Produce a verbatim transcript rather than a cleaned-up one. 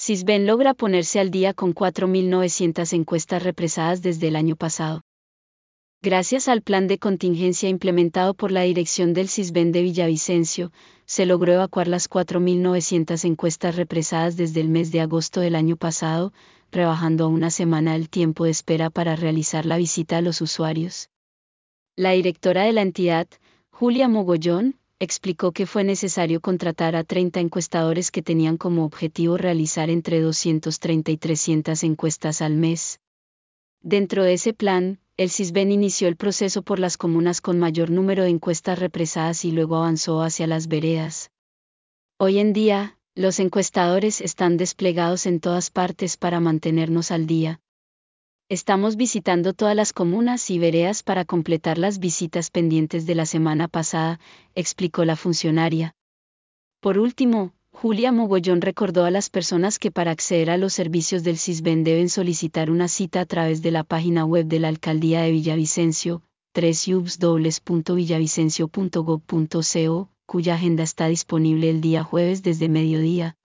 Sisbén logra ponerse al día con cuatro mil novecientas encuestas represadas desde el año pasado. Gracias al plan de contingencia implementado por la dirección del Sisbén de Villavicencio, se logró evacuar las cuatro mil novecientas encuestas represadas desde el mes de agosto del año pasado, rebajando a una semana el tiempo de espera para realizar la visita a los usuarios. La directora de la entidad, Julia Mogollón, explicó que fue necesario contratar a treinta encuestadores que tenían como objetivo realizar entre doscientas treinta y trescientas encuestas al mes. Dentro de ese plan, el Sisbén inició el proceso por las comunas con mayor número de encuestas represadas y luego avanzó hacia las veredas. Hoy en día, los encuestadores están desplegados en todas partes para mantenernos al día. Estamos visitando todas las comunas y veredas para completar las visitas pendientes de la semana pasada, explicó la funcionaria. Por último, Julia Mogollón recordó a las personas que para acceder a los servicios del Sisbén deben solicitar una cita a través de la página web de la Alcaldía de Villavicencio, doble u doble u doble u punto villavicencio punto gob punto co, cuya agenda está disponible el día jueves desde mediodía.